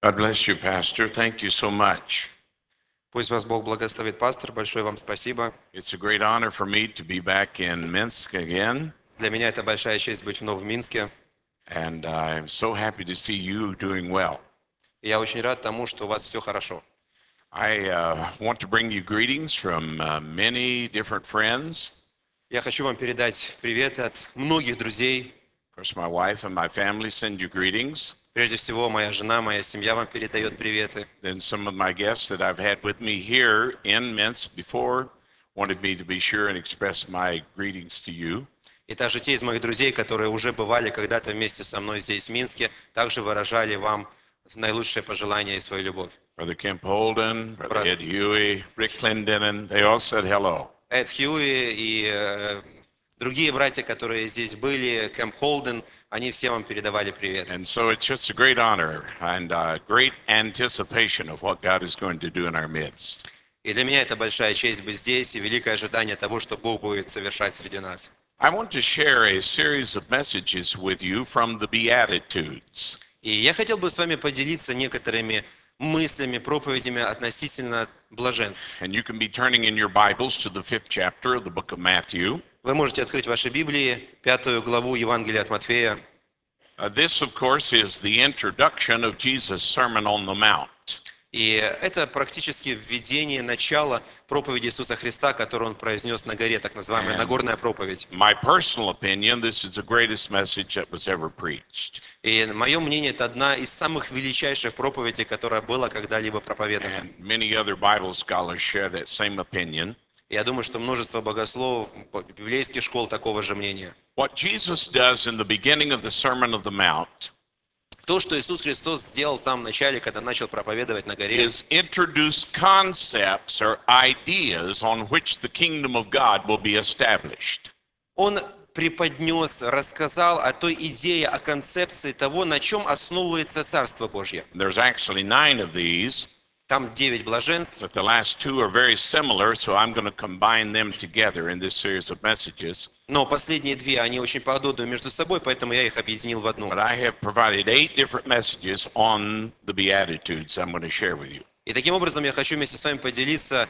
God bless you, Pastor. Thank you so much. Пусть вас Бог благословит, пастор. Большое вам спасибо. It's a great honor for me to be back in Minsk again. Для меня это большая честь быть вновь в Минске. And I'm so happy to see you doing well. И я очень рад тому, что у вас все хорошо. I want to bring you greetings from many different friends. Я хочу вам передать привет от многих друзей. Of course, my wife and my family send you greetings. Прежде всего, моя жена, моя семья вам передает приветы. Then some of my guests that I've had with me here in Minsk before wanted me to be sure and express my greetings to you. И также те из моих друзей, которые уже бывали когда-то вместе со мной здесь, в Минске, также выражали вам наилучшие пожелания и свою любовь. Brother Kemp Holden, Brother Ed Huey, Rick Clendenin, they all said hello. Эд Хьюи и другие братья, которые здесь были, Кэмп Холден, они все вам передавали привет. And so it's just a great honor and great anticipation of what God is going to do in our midst. И для меня это большая честь быть здесь и великое ожидание того, что Бог будет совершать среди нас. I want to share a series of messages with you from the Beatitudes. И я хотел бы с вами поделиться некоторыми мыслями, проповедями относительно блаженств. And you can be turning in your Bibles to the 5th chapter of the book of Matthew. Вы можете открыть ваши Библии, 5 главу Евангелия от Матфея. This, of course, is the introduction of Jesus' Sermon on the Mount. И это практически введение, начало проповеди Иисуса Христа, которую Он произнес на горе, так называемая Нагорная проповедь. My personal opinion, this is the greatest message that was ever preached. И мое мнение, это одна из самых величайших проповедей, которая была когда-либо проповедана. And many other Bible scholars share that same opinion. Я думаю, что множество богословов, библейских школ такого же мнения. What Jesus does in the beginning of the Sermon of the Mount То, что Иисус Христос сделал в самом начале, когда начал проповедовать на горе, is introduce concepts or ideas on which the kingdom of God will be established. Он преподнес, рассказал о той идее, о концепции того, на чем основывается Царство Божье. There's actually 9 of these, Там 9 блаженств, but the last 2 are very similar, so I'm going to combine them together in this series of messages. но последние 2, они очень подобны между собой, поэтому я их объединил в одну. But I have provided 8 different messages on the Beatitudes I'm going to share with you. И таким образом я хочу вместе с вами поделиться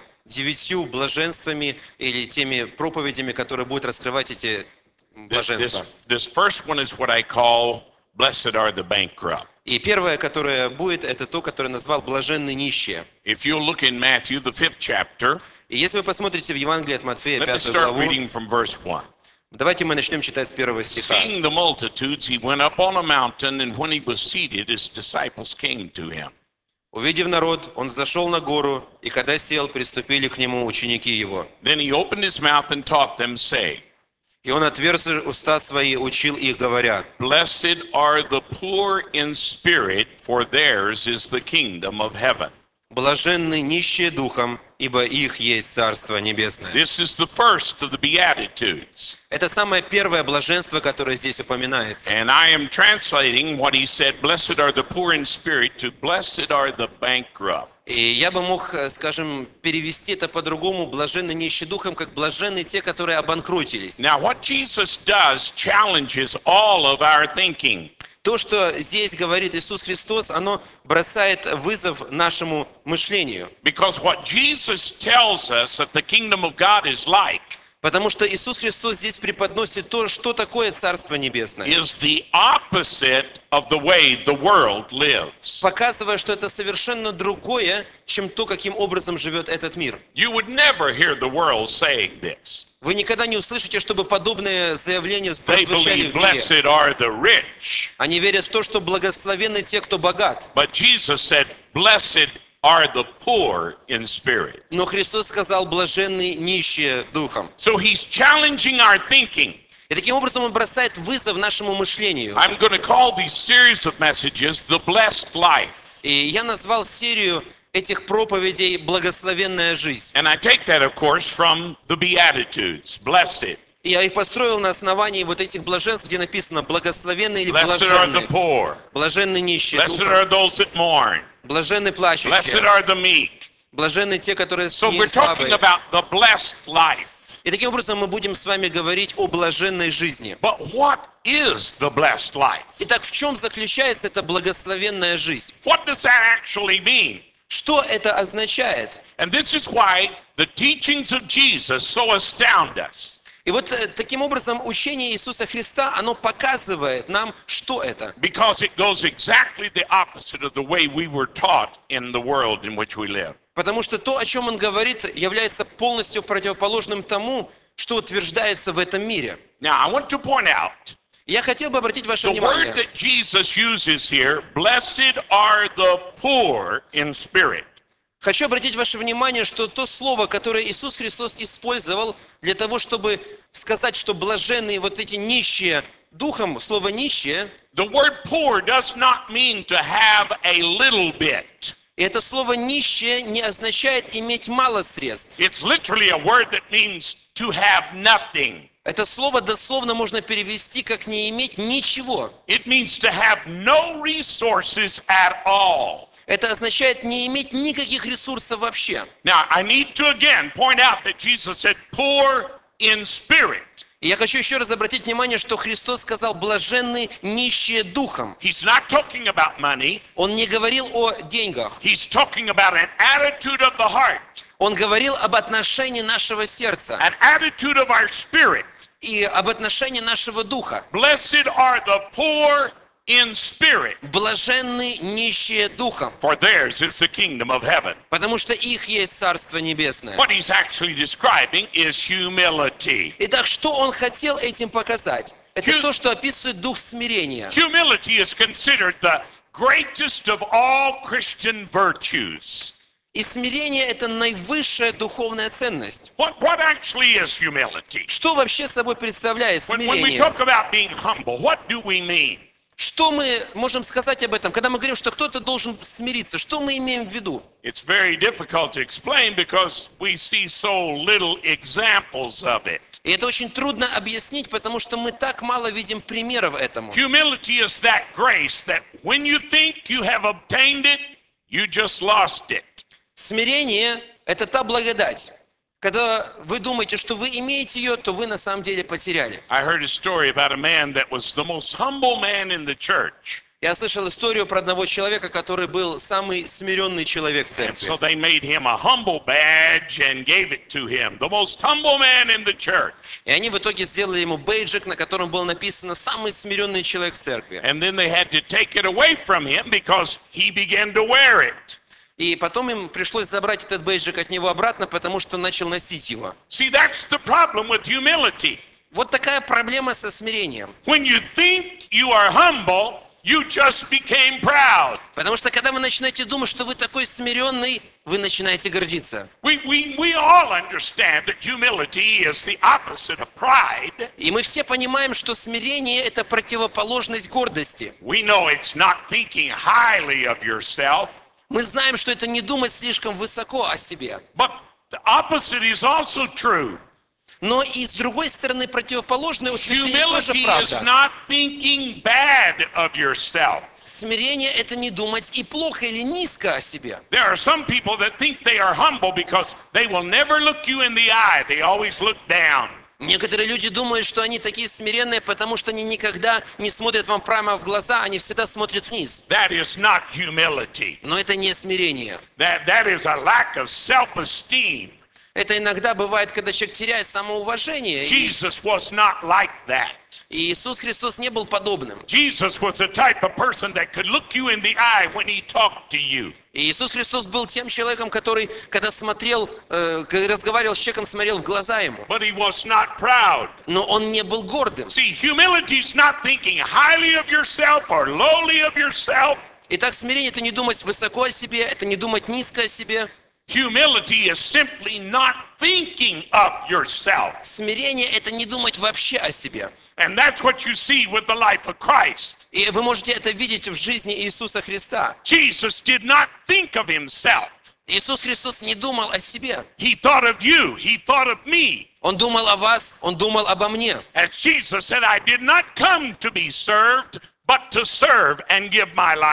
9 блаженствами или теми проповедями, которые будут раскрывать эти блаженства. This first one is what I call blessed are the bankrupt. И первое, которое будет, это то, которое назвал «блаженны нищие». If you look in Matthew, the 5th chapter, И если вы посмотрите в Евангелии от Матфея, let me 5 start главу, reading from verse 1. давайте мы начнем читать с 1 стиха. Seeing the multitudes, he went up on a mountain, and when he was seated, his disciples came to him. Увидев народ, он зашел на гору, и когда сел, приступили к нему ученики его. Then he opened his mouth and taught them, saying, И он отверз уста свои, учил их, говоря: Blessed are the poor in spirit, for theirs is the kingdom of heaven. «Блаженны нищие духом, ибо их есть Царство Небесное». This is the first of the Beatitudes. Это самое первое блаженство, которое здесь упоминается. And I am translating what he said, blessed are the poor in spirit, to blessed are the bankrupt. И я бы мог, скажем, перевести это по-другому: блаженны нищие духом, как блаженны те, которые обанкротились. Now what Jesus does challenges all of our thinking. То, что здесь говорит Иисус Христос, оно бросает вызов нашему мышлению. Because what Jesus tells us that the kingdom of God is like Потому что Иисус Христос здесь преподносит то, что такое Царство Небесное, is the opposite of the way the world lives. показывая, что это совершенно другое, чем то, каким образом живет этот мир. You would never hear the world saying this. Вы никогда не услышите, чтобы подобные заявления They прозвучали believe в мире. blessed are the rich. Они верят в то, что благословенны те, кто богат. But Jesus said, blessed are the poor in spirit. Но Христос сказал: блаженны нищие духом. So he's challenging our thinking. И таким образом Он бросает вызов нашему мышлению. I'm going to call these series of messages the blessed life. И я назвал серию этих проповедей «Благословенная жизнь». And I take that, of course, from the Beatitudes. Blessed. И я их построил на основании вот этих блаженств, где написано «благословенны» или Blessed are the «блаженны». poor. Блаженны нищие Blessed духом, are those that mourn. блаженны Blessed плачущие, are the meek. блаженны те, которые So we're talking слабые. about the blessed life. И таким образом мы будем с вами говорить о блаженной жизни. But what is the blessed life? Итак, в чем заключается эта благословенная жизнь? What does that actually mean? Что это означает? And this is why the teachings of Jesus so astound us. И вот таким образом учение Иисуса Христа, оно показывает нам, что это. Because it goes exactly the opposite of the way we were taught in the world in which we live. Потому что то, о чем он говорит, является полностью противоположным тому, что утверждается в этом мире. Now, I want to point out Я хотел бы обратить ваше the word внимание. that Jesus uses here, blessed are the poor in spirit. Хочу обратить ваше внимание, что то слово, которое Иисус Христос использовал для того, чтобы сказать, что блаженные вот эти нищие духом, слово нищие, The word poor does not mean to have a little bit. и это слово нищие не означает иметь мало средств. It's literally a word that means to have nothing. Это слово дословно можно перевести как не иметь ничего. It means to have no resources at all. Это означает не иметь никаких ресурсов вообще. Now, I need to again point out that Jesus said poor in spirit. И я хочу еще раз обратить внимание, что Христос сказал блаженны нищие духом. He's not talking about money. Он не говорил о деньгах. He's talking about an attitude of the heart, Он говорил об отношении нашего сердца an attitude of our spirit. и об отношении нашего духа. Blessed are the poor in spirit, Блаженны нищие духом, for theirs is the kingdom of heaven. потому что их есть Царство Небесное. What he's actually describing is humility. Итак, что он хотел этим показать? Это Hu- то, что описывает дух смирения. Humility is considered the greatest of all Christian virtues. И смирение – это наивысшая духовная ценность. What actually is humility? Что вообще собой представляет When we смирение? talk about being humble, what do we mean? Что мы можем сказать об этом, когда мы говорим, что кто-то должен смириться? Что мы имеем в виду? It's very difficult to explain because we see so little examples of it. И это очень трудно объяснить, потому что мы так мало видим примеров этому. Humility is that grace that when you think you have obtained it, you just lost it. Смирение – это та благодать. Когда вы думаете, что вы имеете ее, то вы на самом деле потеряли. I heard a story about a man that was the most humble man in the church. Я слышал историю про одного человека, который был самый смиренный человек в And церкви. so they made him a humble badge and gave it to him, the most humble man in the church. И они в итоге сделали ему бейджик, на котором было написано «Самый смиренный человек в церкви». And then they had to take it away from him because he began to wear it. И потом им пришлось забрать этот бейджик от него обратно, потому что он начал носить его. See, that's the problem with humility. Вот такая проблема со смирением. When you think you are humble, you just became proud. Потому что когда вы начинаете думать, что вы такой смиренный, вы начинаете гордиться. We all understand that humility is the opposite of pride. И мы все понимаем, что смирение – это противоположность гордости. We know it's not thinking highly of yourself, Мы знаем, что это не думать слишком высоко о себе. but the opposite is also true. Но и с другой стороны, противоположное утверждение тоже Humility is правда. not thinking bad of yourself. Смирение – это не думать и плохо или низко о себе. There are some people that think they are humble because they will never look you in the eye. They always look down. Некоторые люди думают, что они такие смиренные, потому что они никогда не смотрят вам прямо в глаза, они всегда смотрят вниз. That is not humility. Но это не смирение. That is a lack of self-esteem. Это иногда бывает, когда человек теряет самоуважение. И Jesus was not like that. Иисус Христос не был подобным. Jesus was the type of person that could look you in the eye when he talked to you. И Иисус Христос был тем человеком, который, когда смотрел, когда разговаривал с человеком, смотрел в глаза ему. But he was not proud. Но он не был гордым. See, humility is not thinking highly of yourself or lowly of yourself. Итак, смирение – это не думать высоко о себе, это не думать низко о себе. Humility is simply not thinking of yourself. Смирение – это не думать вообще о себе. And that's what you see with the life of Christ. И вы можете это видеть в жизни Иисуса Христа. Jesus did not think of himself. Иисус Христос не думал о себе. He thought of you. He thought of me. Он думал о вас, Он думал обо мне. As Jesus said, I did not come to be served, but to serve and give my life.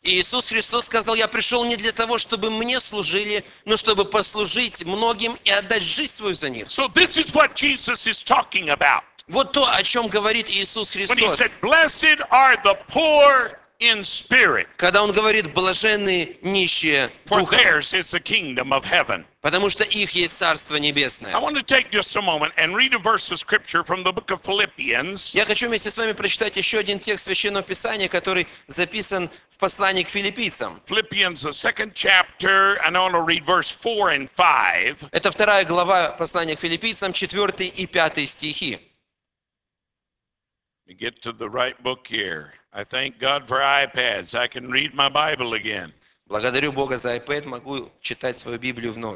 И Иисус Христос сказал: я пришел не для того, чтобы мне служили, но чтобы послужить многим и отдать жизнь свою за них. So this is what Jesus is talking about Вот то, о чем говорит Иисус when he Христос. said, "Blessed are the poor in spirit, Когда Он говорит: блаженные нищие for духом, theirs is the kingdom of heaven." потому что их есть Царство I Небесное. want to take just a moment and read a verse of scripture from the book of Philippians. Я хочу вместе с вами прочитать еще один текст Священного Писания, который записан в послании к филиппийцам. Philippians, the second chapter, and I want to read verse 4 and 5. Это 2 глава послания к филиппийцам, 4 и 5 стихи. Let me get to the right book here. I thank God for iPads. I can read my Bible again. Благодарю Бога за iPad, могу читать свою Библию вновь.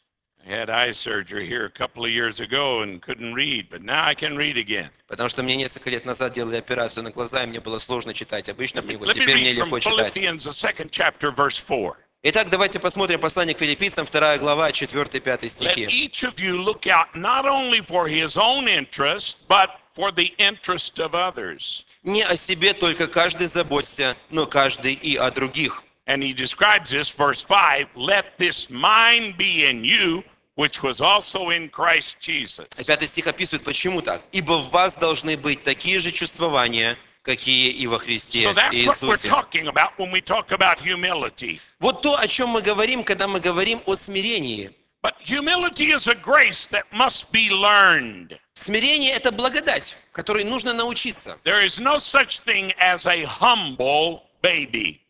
I had eye surgery here a couple of years ago and couldn't read, but now I can read again. Потому что мне несколько лет назад делали операцию на глаза, и мне было сложно читать обычно книгу. Let me Теперь мне read from легко читать. Philippians, the second chapter, verse 4. Итак, давайте посмотрим послание к филиппийцам, 2 глава, 4-5 Let стихи. each of you look out not only for his own interest, but for the interest of others. Не о себе только каждый заботься, но каждый и о других. And he describes this, verse 5, let this mind be in you, which was also in Christ Jesus. 5 стих описывает, почему так. «Ибо в вас должны быть такие же чувствования, какие и во Христе So that's what we're Иисусе». talking about when we talk about humility. Вот то, о чем мы говорим, когда мы говорим о смирении. But humility is a grace that must be learned. Смирение – это благодать, которой нужно научиться. There is no such thing as a humble baby.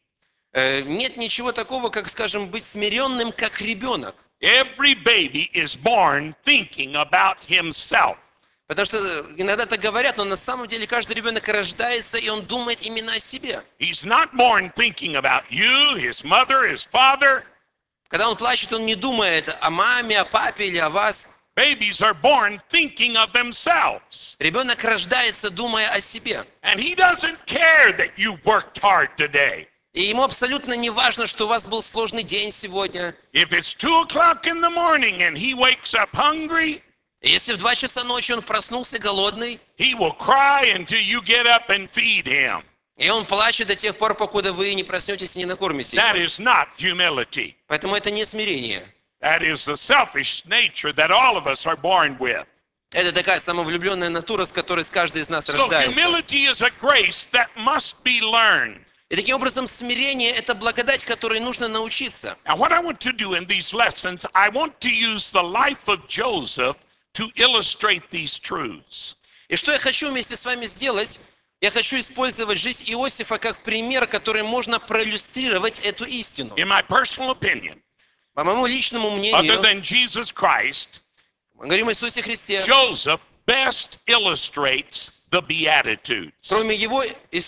Нет ничего такого, как, скажем, быть смиренным, как ребенок. Every baby is born thinking about himself. Потому что иногда так говорят, но на самом деле каждый ребенок рождается, и он думает именно о себе. He's not born thinking about you, his mother, his father. Когда он плачет, он не думает о маме, о папе или о вас. Babies are born thinking of themselves. Ребенок рождается, думая о себе. And he doesn't care that you worked hard today. И ему абсолютно не важно, что у вас был сложный день сегодня. If it's 2 o'clock in the morning and he wakes up hungry, И если в 2 часа ночи он проснулся голодный, he will cry until you get up and feed him. и он плачет до тех пор, покуда вы не проснетесь и не накормите That его. is not humility. Поэтому это не смирение. That is the selfish nature that all of us are born with. Это такая самовлюбленная натура, с которой каждый из нас So рождается. humility is a grace that must be learned. И таким образом смирение – это благодать, которой нужно научиться. Now, what I want to do in these lessons, I want to use the life of Joseph to illustrate these truths. И что я хочу вместе с вами сделать? Я хочу использовать жизнь Иосифа как пример, который можно проиллюстрировать эту истину. In my personal opinion, По моему личному other мнению, than Jesus Christ, мы говорим о Иисусе Христе, Joseph best illustrates the Beatitudes. кроме его,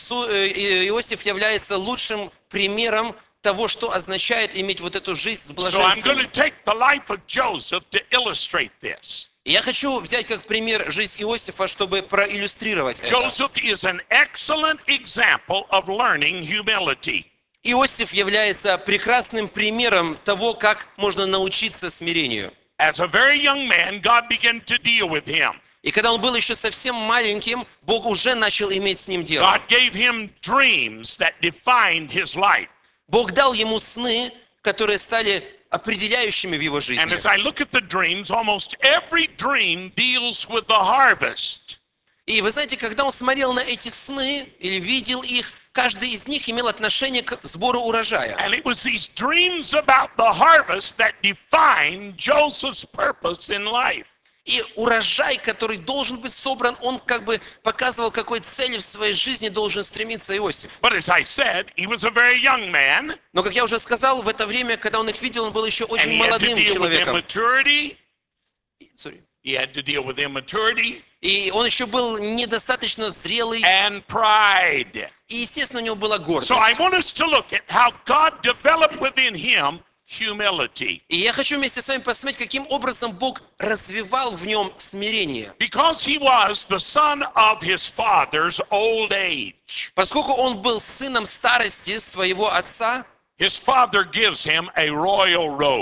Иосиф является лучшим примером того, что означает иметь вот эту жизнь с So I'm going to блаженством. take the life of Joseph to illustrate this. И я хочу взять как пример жизнь Иосифа, чтобы проиллюстрировать это. Joseph is an excellent example of learning humility. Иосиф является прекрасным примером того, как можно научиться смирению. As a very young man, God began to deal with him. И когда он был еще совсем маленьким, Бог уже начал иметь с ним дело. God gave him dreams that defined his life. Бог дал ему сны, которые стали определяющими в его And жизни. as I look at the dreams, almost every dream deals with the harvest. И вы знаете, когда он смотрел на эти сны или видел их, каждый из них имел отношение к сбору урожая. And it was these dreams about the harvest that defined Joseph's purpose in life. И урожай, который должен быть собран, он как бы показывал, к какой цели в своей жизни должен стремиться Иосиф. But as I said, he was a very young man, Но, как я уже сказал, в это время, когда он их видел, он был еще and очень he had to молодым deal with человеком. immaturity. Sorry. He had to deal with immaturity И он еще был недостаточно зрелый, and pride. и, естественно, у него была гордость. So I want us to look at how God developed within him humility. И я хочу вместе с вами посмотреть, каким образом Бог развивал в нем смирение. Because he was the son of his father's old age, Поскольку он был сыном старости своего отца, his father gives him a royal robe.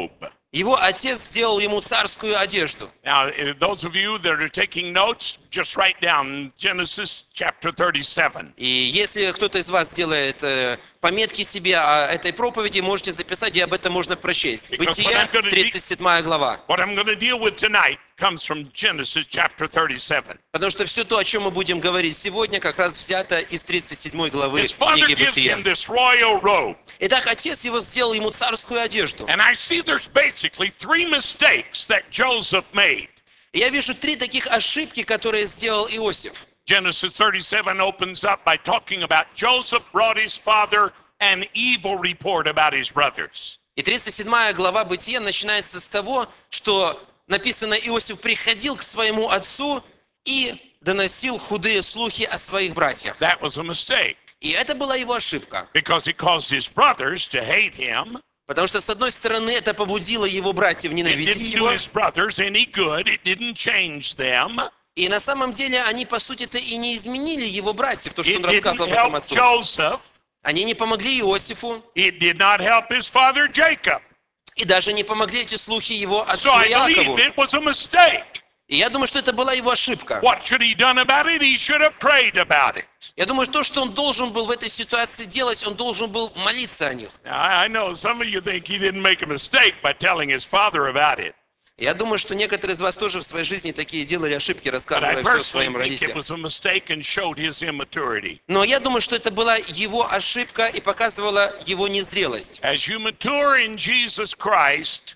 Его отец сделал ему царскую одежду. Now, those of you that are taking notes, just write down Genesis chapter 37. И если кто-то из вас делает пометки себе о этой проповеди, можете записать, и об этом можно прочесть. Бытие, 37 глава. What I'm going to deal with tonight comes from Genesis chapter 37. Потому что все то, о чем мы будем говорить сегодня, как раз взято из 37 главы His father книги gives him Бытия. this royal robe. Итак, отец его сделал ему царскую одежду. And I see there's basically three mistakes that Joseph made. И я вижу три таких ошибки, которые сделал Иосиф. Genesis 37 opens up by talking about Joseph brought his father an evil report about his brothers. И 37 глава Бытия начинается с того, что написано, Иосиф приходил к своему отцу и доносил худые слухи о своих братьях. That was a mistake И это была его ошибка. because it caused his brothers to hate him. Потому что, с одной стороны, это побудило его братьев It ненавидеть didn't do его. his brothers any good. It didn't change them. И на самом деле они, по сути-то, и не изменили его братьев, то, что It он didn't рассказывал об этом help отцу. Joseph. Они не помогли Иосифу, It did not help his father Jacob. и даже не помогли эти слухи его So отцу I Иакову. believe it was a mistake. И я думаю, что это была его ошибка. What should he done about it? He should have prayed about it. Я думаю, что то, что он должен был в этой ситуации делать, он должен был молиться о них. Now, I know some of you think he didn't make a mistake by telling his father about it. Я думаю, что некоторые из вас тоже в своей жизни такие делали ошибки, But I рассказывая все personally своим think it родителям. was a mistake and showed his immaturity. Но я думаю, что это была его ошибка и показывала его незрелость. As you mature in Jesus Christ,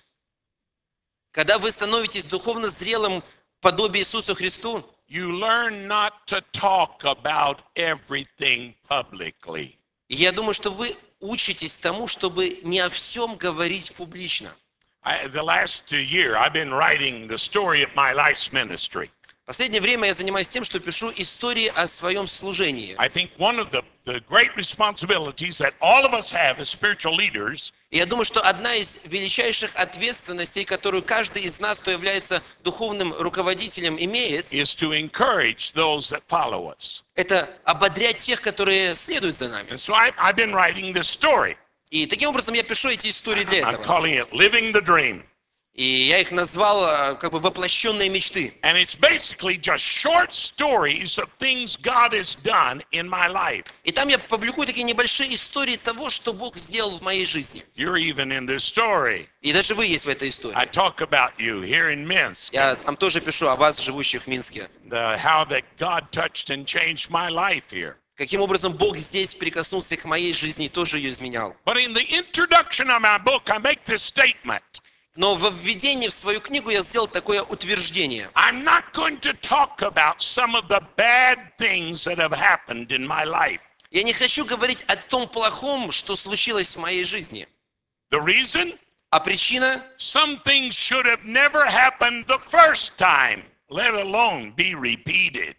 Когда вы становитесь духовно зрелым в подобии Иисусу Христу, you learn not to talk about everything publicly. я думаю, что вы учитесь тому, чтобы не о всем говорить публично. The last year, I've been writing the story of my life's ministry. В последнее время я занимаюсь тем, что пишу истории о своем служении. I think one of the great responsibilities that all of us have as spiritual leaders И я думаю, что одна из величайших ответственностей, которую каждый из нас, кто является духовным руководителем, имеет, is to encourage those that follow us. это ободрять тех, которые следуют за нами. And so I've been writing this story. И таким образом я пишу эти истории для I'm этого. calling it Living the Dream. И я их назвал как бы воплощенные мечты. And it's basically just short stories of things God has done in my life. И там я публикую такие небольшие истории того, что Бог сделал в моей жизни. You're even in this story. И даже вы есть в этой I истории. talk about you here in Minsk, Я там тоже пишу о вас, живущих в Минске. how that God touched and changed my life here. Каким образом Бог здесь прикоснулся к моей жизни и тоже ее изменял. But in the introduction of my book, I make this statement. Но во введении в свою книгу я сделал такое утверждение. I'm not going to talk about some of the bad things that have happened in my life. Я не хочу говорить о том плохом, что случилось в моей жизни. The reason? А причина? Some things should have never happened the first time, let alone be repeated.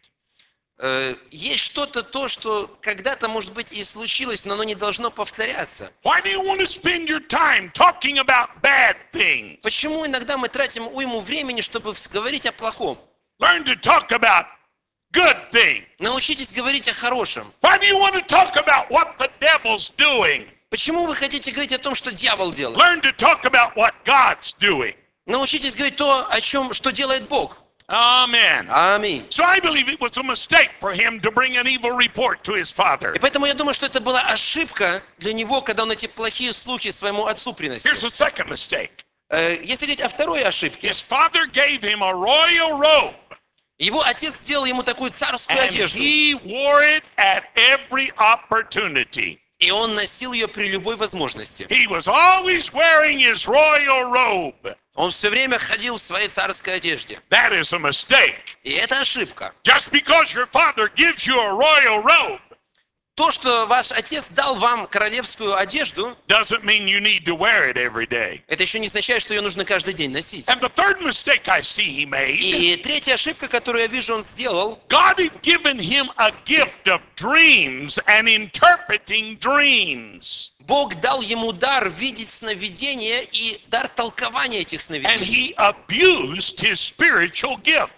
Есть что-то то, что когда-то, может быть, и случилось, но оно не должно повторяться. Why do you want to spend your time talking about bad things? Почему иногда мы тратим уйму времени, чтобы говорить о плохом? Learn to talk about good things. Научитесь говорить о хорошем. Why do you want to talk about what the devil's doing? Почему вы хотите говорить о том, что дьявол делает? Learn to talk about what God's doing. Научитесь говорить то, о чем, что делает Бог. Amen. Аминь. So I believe it was a mistake for him to bring an evil report to his father. И поэтому я думаю, что это была ошибка для него, когда он эти плохие слухи своему отцу приносил. Here's the second mistake. Если говорить о второй ошибке, His father gave him a royal robe, его отец сделал ему такую царскую and одежду, he wore it at every opportunity. и он носил ее при любой возможности. He was always wearing his royal robe. Он все время ходил в своей царской одежде. That is a mistake. И это ошибка. Just because your father gives you a royal robe То, что ваш отец дал вам королевскую одежду, doesn't mean you need to wear it every day. это еще не означает, что ее нужно каждый день носить. And the third mistake I see he made, И третья ошибка, которую я вижу, он сделал, God had given him a gift of dreams and interpreting dreams. Бог дал ему дар видеть сновидения и дар толкования этих And сновидений. he abused his spiritual gift.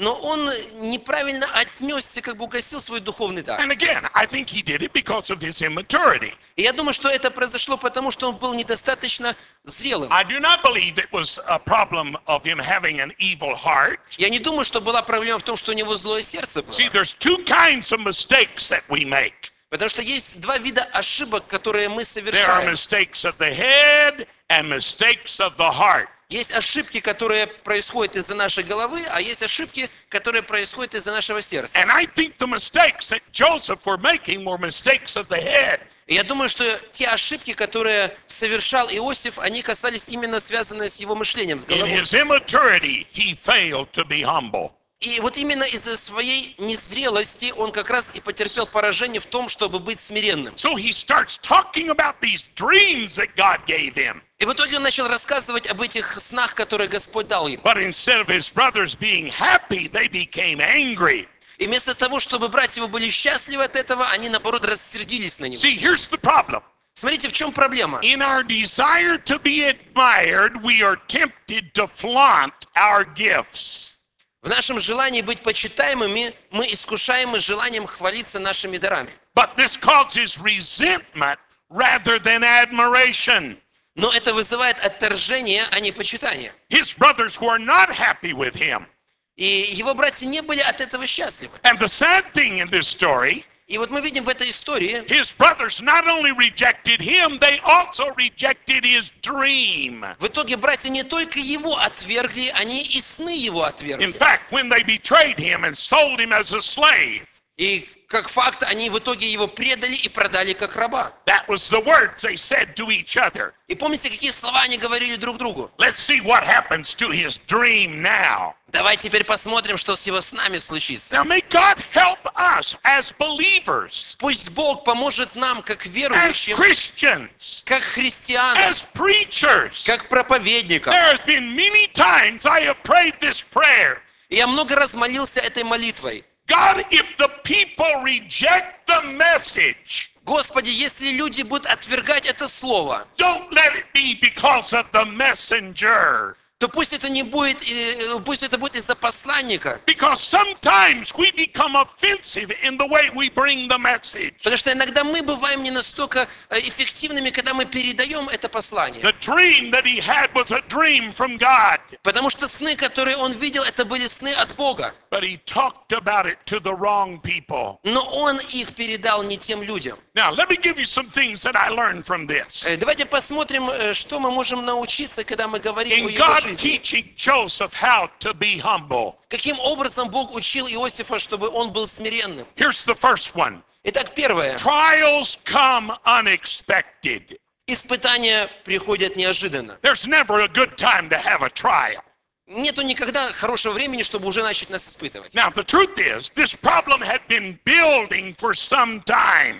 но он неправильно отнесся, как бы угасил свой духовный дар. And again, I think he did it because of his immaturity. И я думаю, что это произошло потому, что он был недостаточно зрелым. I do not believe it was a problem of him having an evil heart. Я не думаю, что была проблема в том, что у него злое сердце было. See, there's two kinds of mistakes that we make. Потому что есть два вида ошибок, которые мы There are совершаем. mistakes of the head and mistakes of the heart. Есть ошибки, которые происходят из-за нашей головы, а есть ошибки, которые происходят из-за нашего сердца. And I think the mistakes that Joseph were making were mistakes of the head. И я думаю, что те ошибки, которые совершал Иосиф, они касались именно связанные с его мышлением, с In головой. his immaturity, he failed to be humble. И вот именно из-за своей незрелости он как раз и потерпел поражение в том, чтобы быть смиренным. So he starts talking about these dreams that God gave him. И в итоге он начал рассказывать об этих снах, которые Господь дал ему. But instead of his brothers being happy, they became angry. И вместо того, чтобы братья его были счастливы от этого, они, наоборот, рассердились на него. See, here's the problem. Смотрите, в чем проблема. In our desire to be admired, we are tempted to flaunt our gifts. В нашем желании быть почитаемыми, мы искушаемы желанием хвалиться нашими дарами. But this causes resentment rather than admiration. Но это вызывает отторжение, а не почитание. His brothers were not happy with him. И его братья не были от этого счастливы. And the sad thing in this story, И вот мы видим в этой истории, his brothers not only rejected him, they also rejected his dream. в итоге братья не только его отвергли, они и сны его In отвергли. fact, when they betrayed him and sold him as a slave, И как факт, они в итоге его предали и продали как раба. that was the words they said to each other. И помните, какие слова они говорили друг другу? Let's see what happens to his dream now. Давай теперь посмотрим, что с его снами случится. Now may God help us as believers, Пусть Бог поможет нам, как as верующим, Christians, как христианам, as preachers. как проповедникам. There has been many times I have prayed this prayer. И я много раз молился этой молитвой. God, if the people reject the message, Господи, если люди будут отвергать это слово, don't let it be because of the messenger. то пусть это не будет, пусть это будет из-за посланника. Because sometimes we become offensive in the way we bring the message. Потому что иногда мы бываем не настолько эффективными, когда мы передаем это послание. The dream that he had was a dream from God, Потому что сны, которые он видел, это были сны от Бога. but he talked about it to the wrong people. Но он их передал не тем людям. Now, let me give you some things that I learned from this. Давайте посмотрим, что мы можем научиться, когда мы говорим In о его God жизни. teaching Joseph how to be humble. Каким образом Бог учил Иосифа, чтобы он был смиренным? Here's the first one. Итак, первое. Trials come unexpected. Испытания приходят неожиданно. There's never a good time to have a trial. Нету никогда хорошего времени, чтобы уже начать нас испытывать. Now, the truth is, this problem had been building for some time.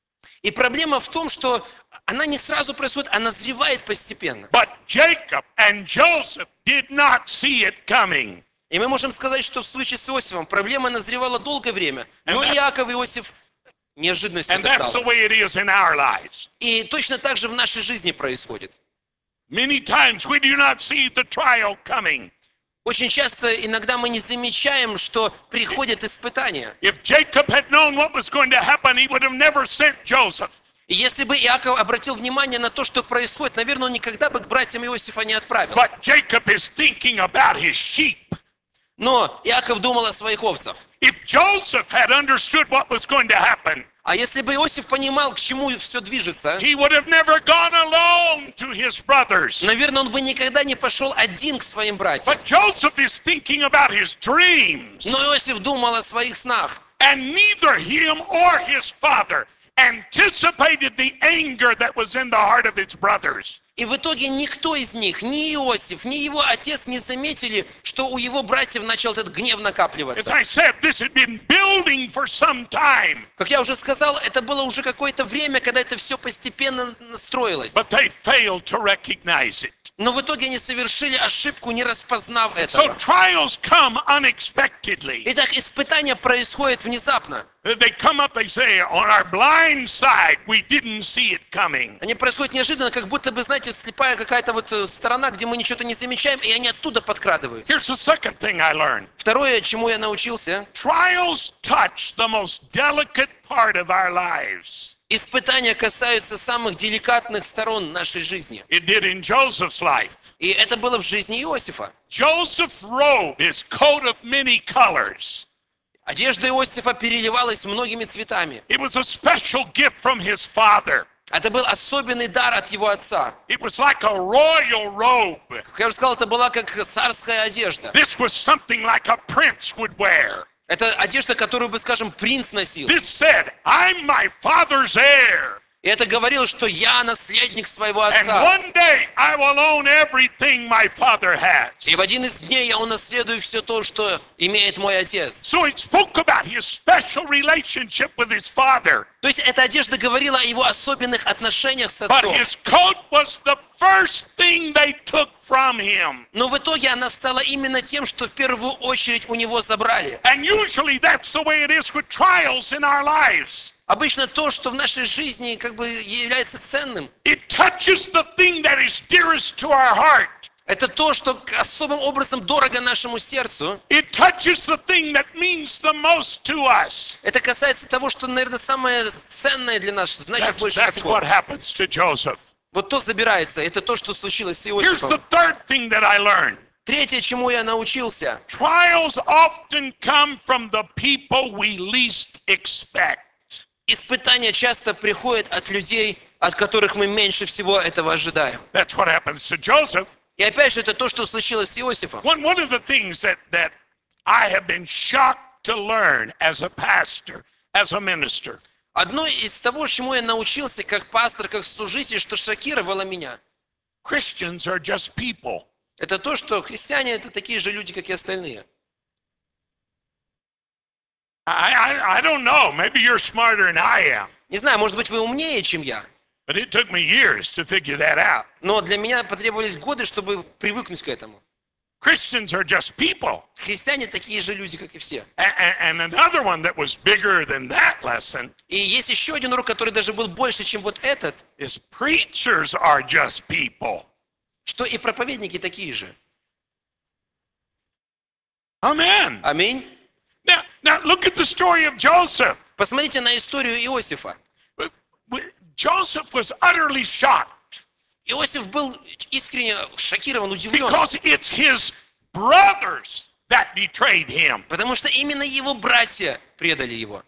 И проблема в том, что она не сразу происходит, а назревает постепенно. But Jacob and Joseph did not see it coming. И мы можем сказать, что в случае с Иосифом проблема назревала долгое время. Но And Иаков и Иосиф неожиданностью And это that's the стало. way it is in our lives. И точно так же в нашей жизни происходит. Many times we do not see the trial coming. Очень часто, иногда мы не замечаем, что приходят испытания. If Jacob had known what was going to happen, he would have never sent Joseph. И если бы Иаков обратил внимание на то, что происходит, наверное, он никогда бы к братьям Иосифа не отправил. But Jacob is thinking about his sheep. Но Иаков думал о своих овцах. If Joseph had understood what was going to happen, А если бы Иосиф понимал, к чему все движется, he would have never gone alone to his brothers. наверное, он бы никогда не пошел один к своим братьям. But Joseph is thinking about his dreams. Но Иосиф думал о своих снах. And neither him or his father anticipated the anger that was in the heart of his brothers. И в итоге никто из них, ни Иосиф, ни его отец не заметили, что у его братьев начал этот гнев As накапливаться. I said, this had been building for some time, Как я уже сказал, это было уже какое-то время, когда это все постепенно настроилось. but they failed to recognize it. Но в итоге они совершили ошибку, не распознав So этого. trials come unexpectedly. Итак, испытания происходят внезапно. They come up, they say, on our blind side, we didn't see it coming. Они происходят неожиданно, как будто бы, знаете, слепая какая-то вот сторона, где мы ничего-то не замечаем, и они оттуда подкрадываются. Here's the second thing I learned. Второе, чему я научился, Trials touch the most delicate part of our lives. испытания касаются самых деликатных сторон нашей жизни. It did in Joseph's life. И это было в жизни Иосифа. Joseph robed his coat of many colors. Одежда Иосифа переливалась многими цветами. It was a special gift from his father. Это был особенный дар от его отца. It was like a royal robe. Как я уже сказал, это была как царская одежда. This was something like a prince would wear. Это одежда, которую бы, скажем, принц носил. This said, I'm my father's heir. И это говорило, что я наследник своего And отца. one day I will own everything my father has. И в один из дней я унаследую все то, что имеет мой отец. So it spoke about his special relationship with his father. То есть эта одежда говорила о его особенных отношениях с But отцом. his coat was the first thing they took from him. Но в итоге она стала именно тем, что в первую очередь у него забрали. And usually that's the way it is with trials in our lives. Обычно то, что в нашей жизни как бы является ценным, It touches the thing that is dearest to our heart. это то, что особым образом дорого нашему сердцу. It touches the thing that means the most to us. Это касается того, что, наверное, самое ценное для нас, значит больше That's всего. what happens to Joseph. Вот то забирается, это то, что случилось с Here's the Иосифом. third thing that I learned. Третье, чему я научился. Trials often come from the people we least expect. Испытания часто приходят от людей, от которых мы меньше всего этого ожидаем. That's what happens to Joseph. И опять же, это то, что случилось с Иосифом. One of the things that I have been shocked to learn as a pastor, as a minister, Одно из того, чему я научился как пастор, как служитель, что шокировало меня, Christians are just people. это то, что христиане — это такие же люди, как и остальные. I don't know. Maybe you're smarter than I am. Не знаю, может быть, вы умнее, чем я, But it took me years to figure that out. но для меня потребовались годы, чтобы привыкнуть к этому. Christians are just people. Христиане такие же люди, как и все. And another one that was bigger than that lesson И есть еще один урок, который даже был больше, чем вот этот, is preachers are just people. что и проповедники такие же. Amen. Аминь. Now look at the story of Joseph. Посмотрите на историю Иосифа. Joseph was utterly shocked Иосиф был искренне шокирован, удивлен, because it's his brothers that betrayed him. потому что именно его братья предали его.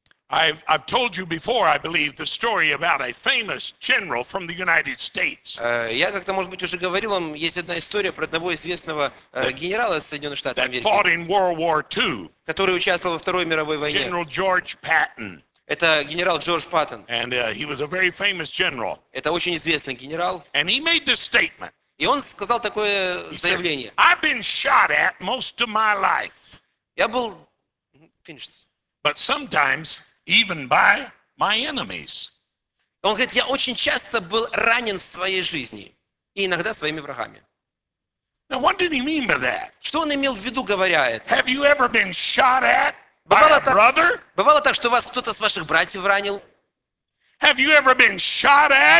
I've told you before, I believe, the story about a famous general from the United States Я как-то, может быть, уже говорил вам, есть одна история про одного известного генерала из Соединенных Штатов that fought Америки, in World War II, который участвовал во Второй мировой войне. General George Patton. Это генерал Джордж Паттон. And he was a very famous general. Это очень известный генерал. And he made this statement. И он сказал такое He said, заявление. I've been shot at most of my life, Я был... Finished. but sometimes even by my enemies. Он говорит, я очень часто был ранен в своей жизни. И иногда своими врагами. Now, what did he mean by that? Что он имел в виду, говоря это? Have you ever been shot at by a brother? Бывало так, что вас кто-то с ваших братьев ранил? Have you ever been shot at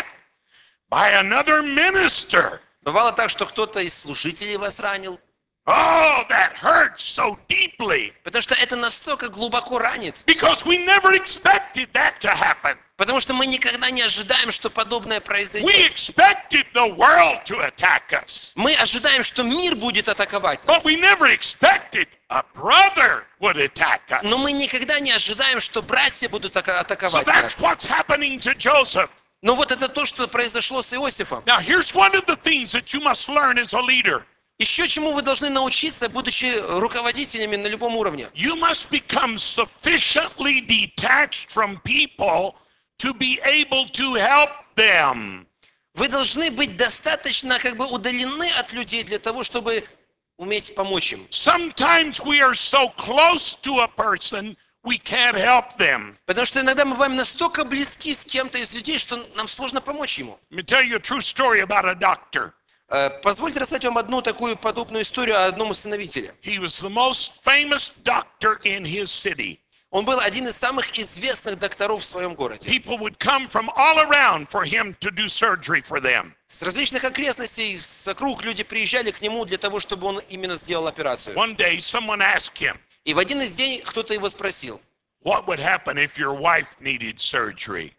by another minister? Бывало так, что кто-то из служителей вас ранил? Oh, that hurts so deeply Потому что это настолько глубоко ранит. because we never expected that to happen. Потому что мы никогда не ожидаем, что подобное We произойдет. expected the world to attack us, Мы ожидаем, что мир будет атаковать but нас. we never expected a brother would attack us. Но мы никогда не ожидаем, что братья будут So атаковать that's нас. what's happening to Joseph. Но вот это то, что произошло с Иосифом. Now, here's one of the things that you must learn as a leader. Еще чему вы должны научиться, будучи руководителями на любом уровне. You must become sufficiently detached from people to be able to help them. Вы должны быть достаточно как бы удалены от людей для того, чтобы уметь помочь им. Sometimes we are so close to a person, we can't help them. Потому что иногда мы бываем настолько близки с кем-то из людей, что нам сложно помочь ему. Let me tell you a true story about a doctor. Позвольте рассказать вам одну такую подобную историю о одном усыновителе. He was the most famous doctor in his city. Он был один из самых известных докторов в своем городе. People would come from all around for him to do surgery for them. С различных окрестностей, с округ люди приезжали к нему для того, чтобы он именно сделал операцию. One day, someone asked him, И в один из дней кто-то его спросил, what would happen if your wife needed surgery?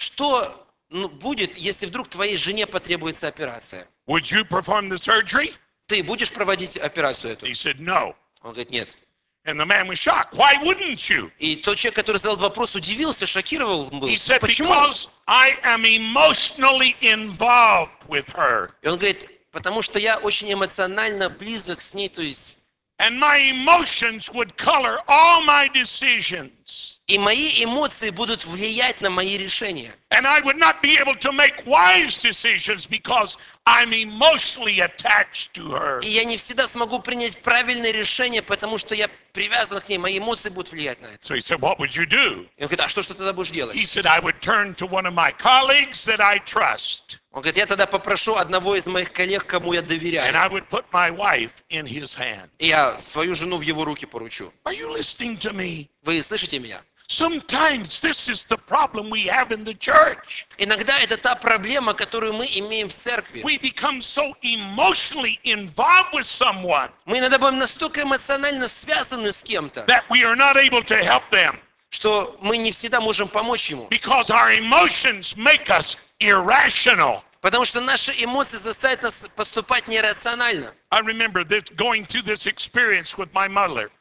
что будет, если вдруг твоей жене потребуется операция? Would you perform the surgery? Ты будешь проводить операцию эту? He said, no. Он говорит, нет. And the man was shocked. Why wouldn't you? И тот человек, который задал вопрос, удивился, шокировал был. He said, Почему? because I am emotionally involved with her. И он говорит, потому что я очень эмоционально близок с ней, то есть... And my emotions would color all my decisions. И мои эмоции будут влиять на мои решения. And I would not be able to make wise decisions because I'm emotionally attached to her. И я не всегда смогу принять правильное решение, потому что я привязан к ней, мои эмоции будут влиять на это. So he said, what would you do? И он говорит, а что ж ты тогда будешь делать? He said, I would turn to one of my colleagues that I trust. Он говорит, я тогда попрошу одного из моих коллег, кому я And доверяю. I would put my wife in his hand. И я свою жену в его руки поручу. Are you listening to me? Вы слышите меня? Sometimes this is the problem we have in the church. Иногда это та проблема, которую мы имеем в церкви. We become so emotionally involved with someone Мы иногда бываем настолько эмоционально связаны с кем-то, that we are not able to help them что мы не всегда можем помочь ему. because our emotions make us irrational. Потому что наши эмоции заставят нас поступать нерационально. I remember going through this experience with my mother.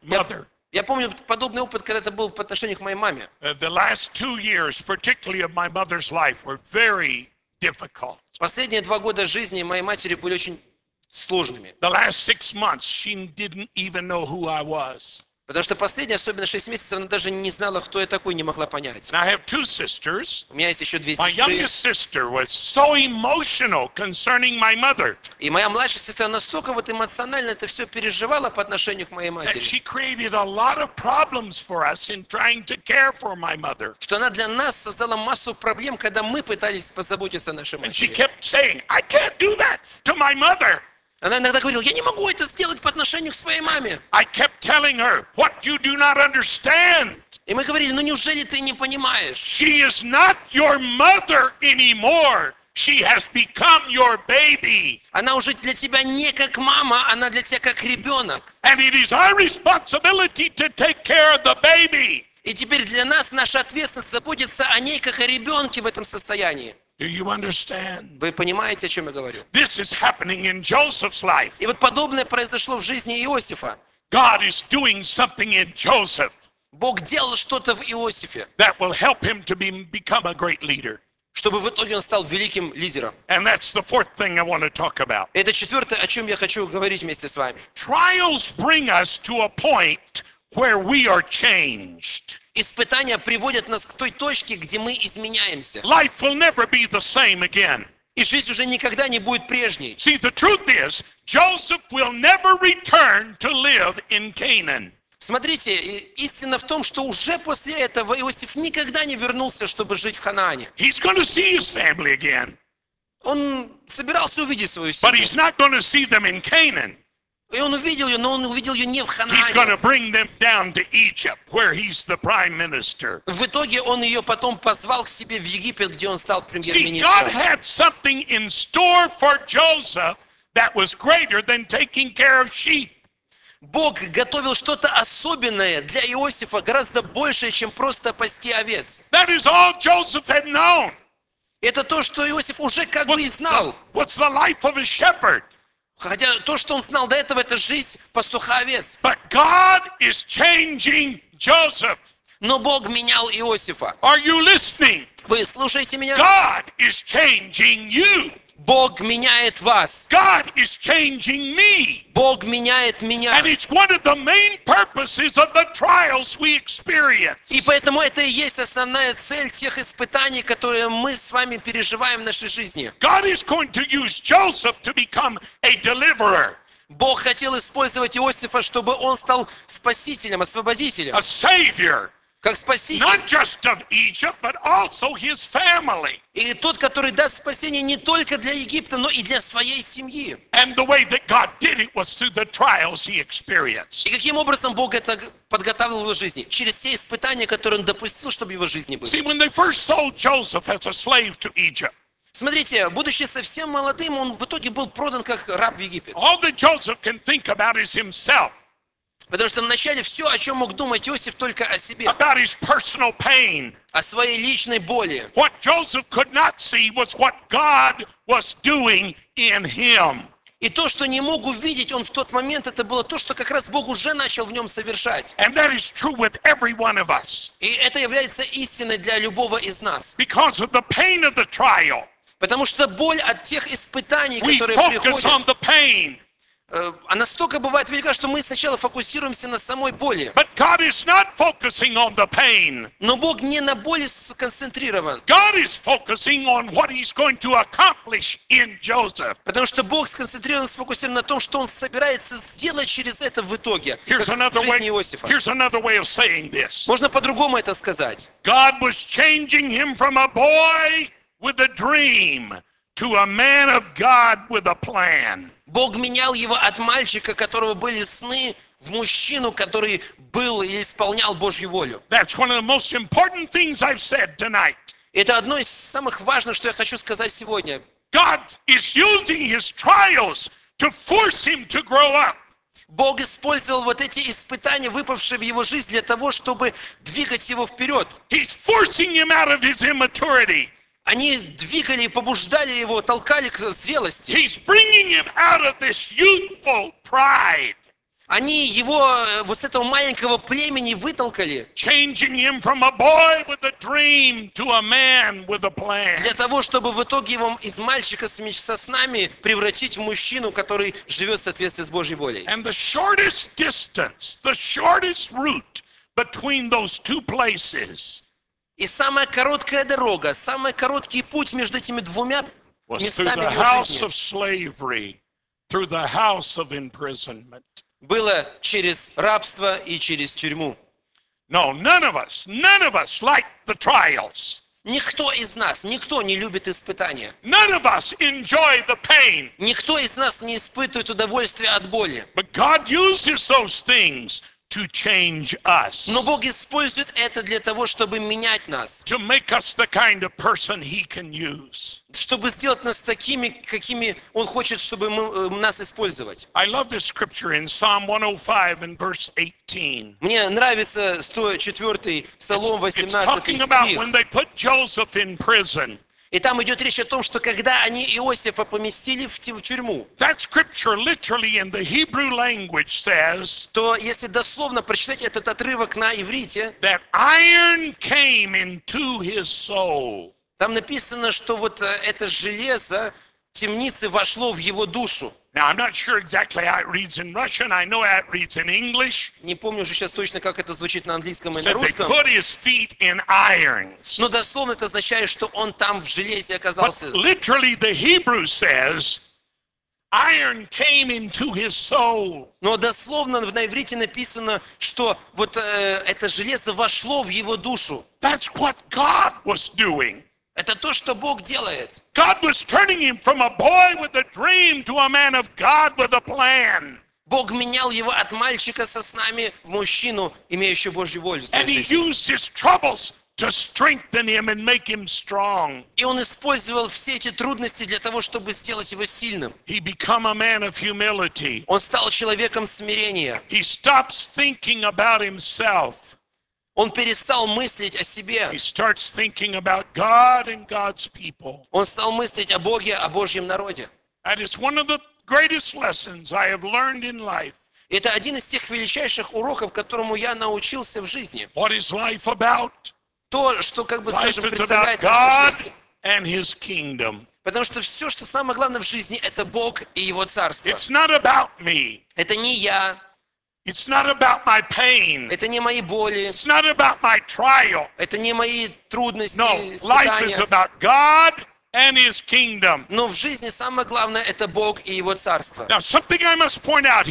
Я помню подобный опыт, когда это был по отношению к моей маме. The last 2 years, particularly of my mother's life, were very difficult. Последние 2 года жизни моей матери были очень сложными. The last 6 months, she didn't even know who I was. Потому что последние, особенно 6 месяцев, она даже не знала, кто я такой, не могла понять. And I have 2 sisters. У меня есть еще 2 My сестры. youngest sister was so emotional concerning my mother И моя младшая сестра настолько вот эмоционально это все переживала по отношению к моей that матери, she created a lot of problems for us in trying to care for my mother. что она для нас создала массу проблем, когда мы пытались позаботиться о нашей And she матери. kept saying, I can't do that to my mother. Она иногда говорила, я не могу это сделать по отношению к своей маме. I kept telling her, what you do not understand. И мы говорили, ну неужели ты не понимаешь? She is not your mother anymore. She has become your baby. Она уже для тебя не как мама, она для тебя как ребенок. And it is our responsibility to take care of the baby. И теперь для нас наша ответственность заботиться о ней как о ребенке в этом состоянии. Do you understand? Вы понимаете, о чем я говорю? This is happening in Joseph's life. И вот подобное произошло в жизни Иосифа. God is doing something in Joseph Бог делал что-то в Иосифе, that will help him to become a great leader. чтобы в итоге он стал великим лидером. And that's the fourth thing I want to talk about. Это четвертое, о чем я хочу говорить вместе с вами. Trials bring us to a point where we are changed. Испытания приводят нас к той точке, где мы изменяемся. Life will never be the same again. И жизнь уже никогда не будет прежней. See, the truth is, Joseph will never return to live in Canaan. Смотрите, истина в том, что уже после этого Иосиф никогда не вернулся, чтобы жить в Ханаане. He's going to see his family again, Он собирался увидеть свою but семью. he's not going to see them in Canaan. И он увидел ее, но он увидел ее не в He's going Ханаане. to bring them down to Egypt, where he's the prime minister. В итоге он ее потом позвал к себе в Египет, где он стал See, God премьер-министром. had something in store for Joseph that was greater than taking care of sheep. Бог готовил что-то особенное для Иосифа, гораздо большее, чем просто пасти овец. That is all Joseph had known. Это то, что Иосиф уже как бы и знал. What's the life of a shepherd? Хотя то, что он знал до этого, это жизнь пастуха овец. But God is changing Joseph. Но Бог менял Иосифа. Are you listening? Вы слушаете меня? God is changing you. Бог меняет вас. God is changing me. Бог меняет меня. And it's one of the main purposes of the trials we experience. И поэтому это и есть основная цель тех испытаний, которые мы с вами переживаем в нашей жизни. God is going to use Joseph to become a deliverer, Бог хотел использовать Иосифа, чтобы он стал спасителем, освободителем, a savior. как Спаситель. not just of Egypt, but also his family. И тот, который даст спасение не только для Египта, но и для своей семьи. And the way that God did it was through the trials he experienced. И каким образом Бог это подготавливал в его жизни? Через те испытания, которые он допустил, чтобы в его жизни были. See, when they first sold Joseph as a slave to Egypt, Смотрите, будучи совсем молодым, он в итоге был продан как раб в Египет. all that Joseph can think about is himself, Потому что вначале все, о чем мог думать Иосиф, только о себе, about his personal pain. о своей личной боли. What Joseph could not see was what God was doing in him. И то, что не мог увидеть он в тот момент, это было то, что как раз Бог уже начал в нем совершать. And that is true with every one of us. И это является истиной для любого из нас. Because of the pain of the trial, Потому что боль от тех испытаний, we которые focus on приходят, the pain. а настолько бывает велика, что мы сначала фокусируемся на самой боли. But God is not focusing on the pain. Но Бог не на боли сконцентрирован. God is focusing on what he's going to accomplish in Joseph. Потому что Бог сконцентрирован, сфокусирован на том, что Он собирается сделать через это в итоге, Here's как another в жизни way, Иосифа. here's another way of saying this. Можно по-другому это сказать. God was changing him from a boy with a dream to a man of God with a plan. Бог менял его от мальчика, у которого были сны, в мужчину, который был и исполнял Божью волю. That's one of the most important things I've said tonight. Это одно из самых важных, что я хочу сказать сегодня. God is using his trials to force him to grow up. Бог использовал вот эти испытания, выпавшие в его жизнь, для того, чтобы двигать его вперед. He's forcing him out of his immaturity. Они двигали и побуждали его, толкали к зрелости. He's bringing him out of this youthful pride, Они его вот с этого маленького племени вытолкали changing him from a boy with a dream to a man with a plan. для того, чтобы в итоге его из мальчика со снами превратить в мужчину, который живет в соответствии с Божьей волей. And the shortest distance, the shortest route between those two places И самая короткая дорога, самый короткий путь между этими двумя was through местами the в его house жизни of slavery, through the house of imprisonment. было через рабство и через тюрьму. No, none of us like the trials. Никто из нас, никто не любит испытания. None of us enjoy the pain. Никто из нас не испытывает удовольствия от боли. But God uses those things to change us, Но Бог использует это для того, чтобы менять нас, to make us the kind of person He can use. чтобы сделать нас такими, какими Он хочет, чтобы нас использовать. I love this scripture in Psalm 105 and verse 18. Мне нравится 104-й Псалом, It's 18 talking about стих. when they put Joseph in prison. И там идет речь о том, что когда они Иосифа поместили в тюрьму, That scripture literally in the Hebrew language says то если дословно прочитать этот отрывок на иврите, that iron came into his soul. там написано, что вот это железо темницы вошло в его душу. Now, I'm not sure exactly how it reads in Russian. I know how it reads in English. Не помню уже сейчас точно, как это звучит на английском и на Said they русском. put his feet in irons. Но дословно это означает, что он там в железе But оказался. literally, the Hebrew says, iron came into his soul. Но дословно на иврите написано, что вот это железо вошло в его душу. That's what God was doing. Это то, что Бог делает. God was turning him from a boy with a dream to a man of God with a plan. Бог менял его от мальчика со снами в мужчину, имеющего Божью волю в своей And he жизни. used his troubles to strengthen him and make him strong. И он использовал все эти трудности для того, чтобы сделать его сильным. He became a man of humility. Он стал человеком смирения. He stops thinking about himself. Он перестал мыслить о себе. He starts thinking about God and God's people. Он стал мыслить о Боге, о Божьем народе. That is one of the greatest lessons I have learned in life. Это один из тех величайших уроков, которому я научился в жизни. What is life about? То, что, как бы Life скажем, is about представляет нашу God жизнь. and His kingdom. Потому что все, что самое главное в жизни, это Бог и Его Царство. It's not about me. Это не я, It's not about my pain. это не мои боли, It's not about my trial. это не мои трудности, No, life is испытания. about God and His kingdom. Но в жизни самое главное – это Бог и Его Царство. Now, something I must point out here.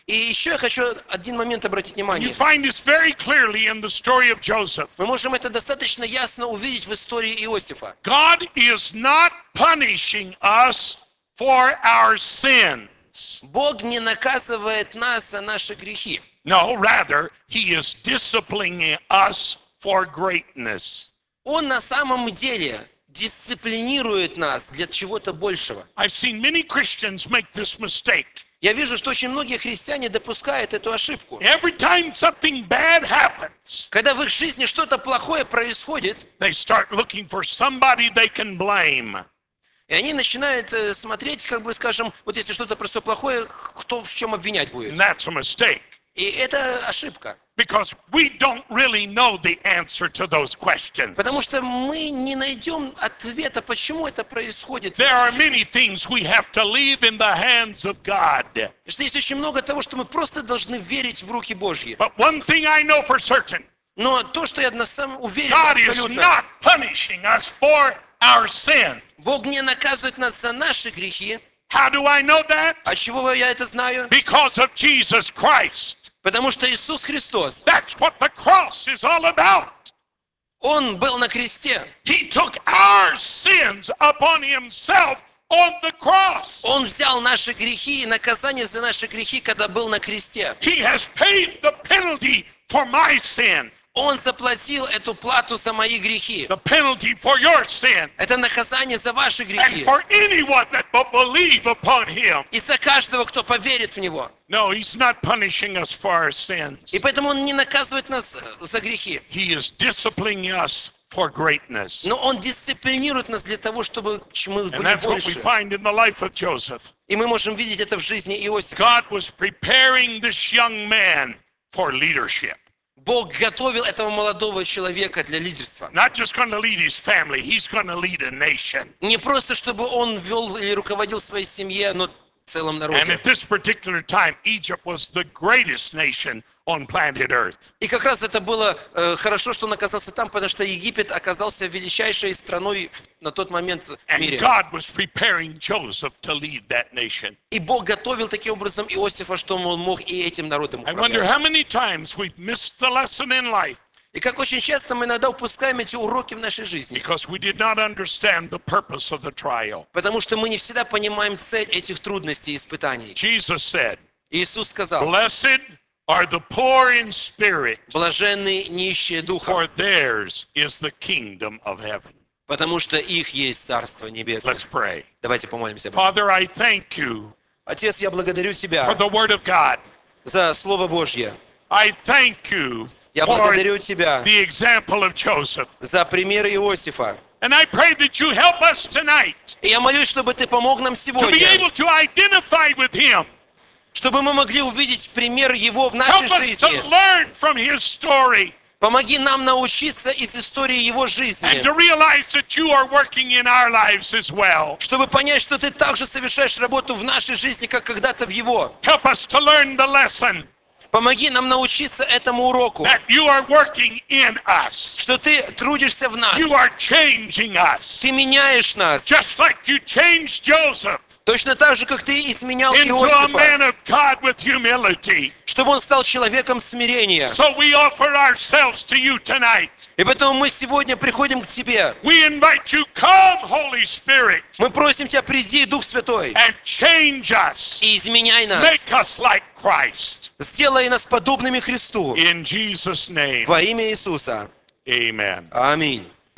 И еще я хочу один момент обратить You внимание. find this very clearly in the story of Joseph. Мы можем это достаточно ясно увидеть в истории Иосифа. God is not punishing us for our sins. Бог не наказывает нас за наши грехи. No, rather, He is disciplining us for greatness. Он на самом деле дисциплинирует нас для чего-то большего. I've seen many Christians make this mistake. Я вижу, что очень многие христиане допускают эту ошибку. Every time something bad happens, Когда в их жизни что-то плохое происходит, they start looking for somebody they can blame. и они начинают смотреть, как бы скажем, вот если что-то происходит плохое, кто в чем обвинять And будет. that's a mistake. И это ошибка. Because we don't really know the answer to those questions. Потому что мы не найдем ответа, почему это происходит. There are many things we have to leave in the hands of God. И что есть очень много того, что мы просто должны верить в руки Божьи. But one thing I know for certain, Но то, что я на самом уверен God is абсолютно, not punishing us for our sin. Бог не наказывает нас за наши грехи. How do I know that? А чего я это знаю? Because of Jesus Christ. Потому что Иисус Христос, That's what the cross is all about. Он был на кресте. He took our sins upon himself on the cross. Он взял наши грехи и наказание за наши грехи, когда был на кресте. He has paid the penalty for my sin, Он заплатил эту плату за мои грехи. the penalty for your sin, Это наказание за ваши and грехи. for anyone that will believe upon him. И за каждого, кто поверит в Него. No, he's not punishing us for our sins. И поэтому Он не наказывает нас за грехи. He is disciplining us for greatness. Но Он дисциплинирует нас для того, чтобы мы And были that's what we больше. find in the life of Joseph. И мы можем видеть это в жизни Иосифа. God was preparing this young man for leadership. Бог готовил этого молодого человека для лидерства. Not just going to lead his family, he's going to lead a nation. Не просто, чтобы он вел или руководил своей семье, но в целом And народе. at this particular time, Egypt was the greatest nation on planet Earth. И как раз это было хорошо, что он оказался там, потому что Египет оказался величайшей страной на тот момент в And мире. God was preparing Joseph to lead that nation. И Бог готовил таким образом Иосифа, что он мог и этим народом I wonder управлять. how many times we've missed the lesson in life И как очень часто мы иногда упускаем эти уроки в нашей жизни, because we did not understand the purpose of the trial. потому что мы не всегда понимаем цель этих трудностей и испытаний. Jesus said, Иисус сказал: "Blessed are the poor in spirit, блаженны нищие духом, for theirs is the kingdom of heaven." потому что их есть Царство Небесное. Let's pray. Давайте помолимся. об этом. Father, I thank you Отец, я благодарю for Тебя the word of God. за Слово Божье. I thank you Я for благодарю Тебя the example of Joseph. за пример Иосифа. And I pray that you help us tonight И я молюсь, чтобы Ты помог нам to be сегодня, able to identify with him. чтобы мы могли увидеть пример Его в Help нашей us to жизни. learn from his story Помоги нам научиться из истории Его жизни, and to realize that you are working in our lives as well. чтобы понять, что Ты также совершаешь работу в нашей жизни, как когда-то в Его. Help us to learn the lesson Помоги нам научиться этому уроку, that you are working in us. что Ты трудишься в нас, You are changing us. Ты меняешь нас, Just like you changed Joseph точно так же, как Ты изменял into a man Иосифа, of God with humility. чтобы он стал человеком смирения. So we offer ourselves to you tonight. И поэтому мы сегодня приходим к Тебе. We invite you, come, Holy Spirit, Мы просим Тебя, приди, Дух Святой, and change us. и изменяй нас. Make us like Christ. Сделай нас подобными Христу. In Jesus' name, Во имя Иисуса. amen. Аминь.